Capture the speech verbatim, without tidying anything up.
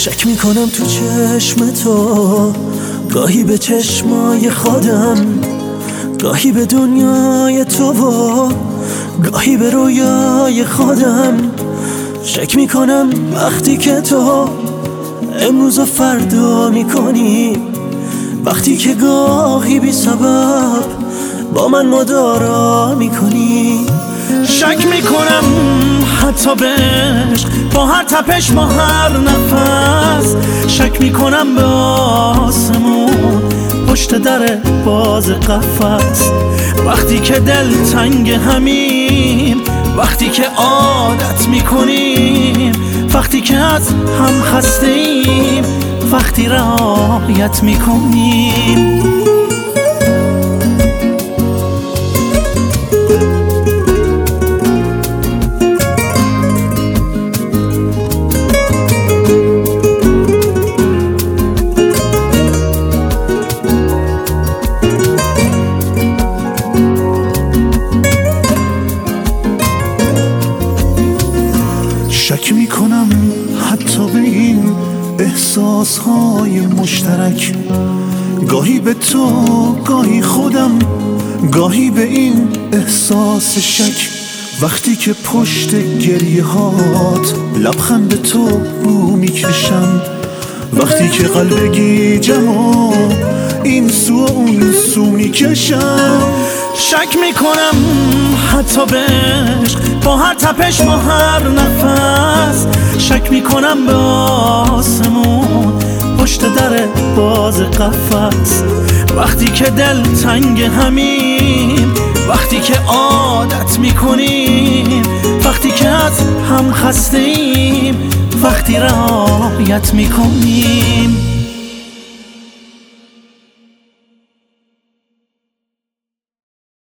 شک میکنم تو چشم تو، گاهی به چشمای خودم، گاهی به دنیای تو و گاهی به رویای خودم. شک میکنم وقتی که تو امروز و فردا میکنی، وقتی که گاهی بی سبب با من مدارا میکنی. شک میکنم حتی به عشق با هر تپش با هر نفس، شک میکنم به آسمون پشت در باز قفس. وقتی که دل تنگ همیم، وقتی که عادت میکنیم، وقتی که از هم خسته ایم، وقتی رعایت میکنیم. شک میکنم حتی به این احساسهای مشترک، گاهی به تو گاهی خودم، گاهی به این احساس شک. وقتی که پشت گریه هات لبخند تو رو میکشم، وقتی که قلب گیجم و این سو و اون سو میکشم. شک میکنم حتی به عشق با هر تپش با هر نفس، شک میکنم به آسمون پشت در باز قفس. وقتی که دل تنگ همیم، وقتی که عادت میکنیم، وقتی که از هم خسته ایم، وقتی رعایت میکنیم.